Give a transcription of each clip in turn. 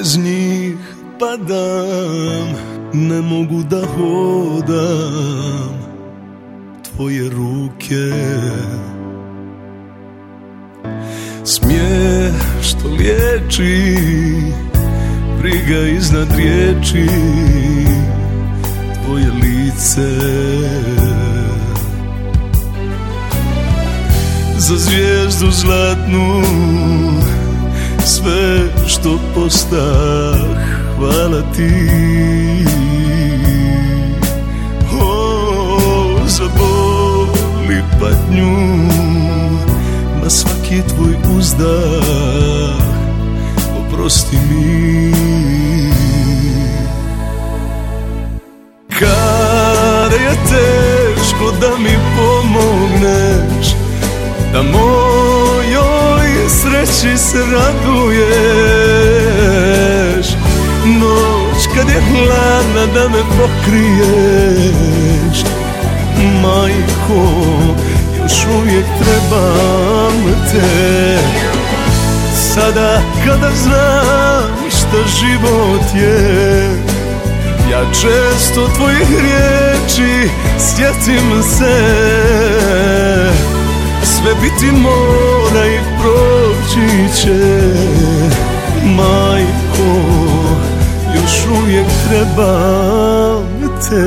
bez njih padam, ne mogu da hodam. Tvoje ruke, smijeh što liječi, briga iznad riječi, tvoje lice. Za zvijezdu zlatnu, sve što postah, hvala ti. Za bol i patnju, na svaki tvoj uzdah, oprosti mi. Kada je teško da mi pomogneš, da mojoj sreći se raduješ, noć kad je hladna da me pokriješ. Majko, još uvijek trebam te. Sada kada znam šta život je, ja često tvojih riječi sjetim se. Sve biti mora i proći će. Majko, još uvijek trebam te.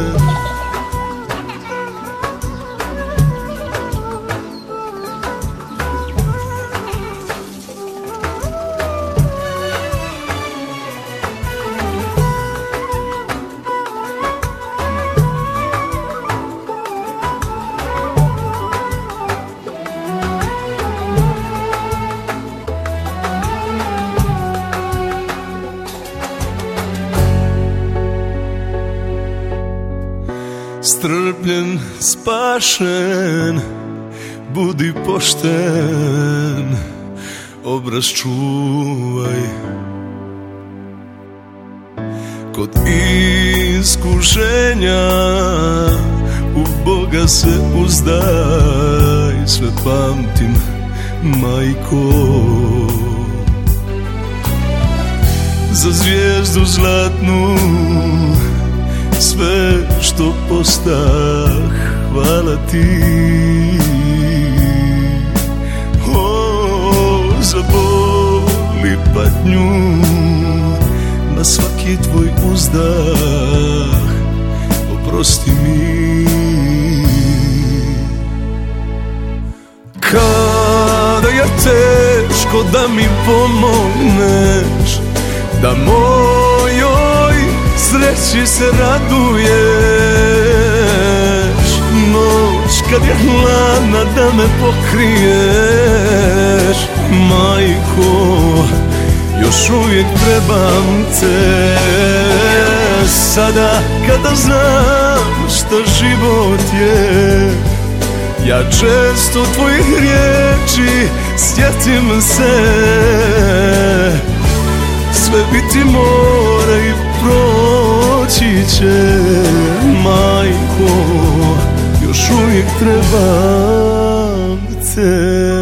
Strpljen, spašen, budi pošten, obraz čuvaj. Kod iskušenja u Boga se uzdaj, sve pamtim, majko. Za zvijezdu zlatnu, sve što postah, hvala ti. Za bol i patnju, na svaki tvoj uzdah, oprosti mi. Kada je teško da mi pomogneš, da mojoj sreći se raduješ, noć kad je hladna da me pokriješ. Majko, još uvijek trebam te. Sada kada znam šta život je, ja često tvojih riječi sjetim se. Sve biti mora i proći će. Majko, još uvijek trebam te.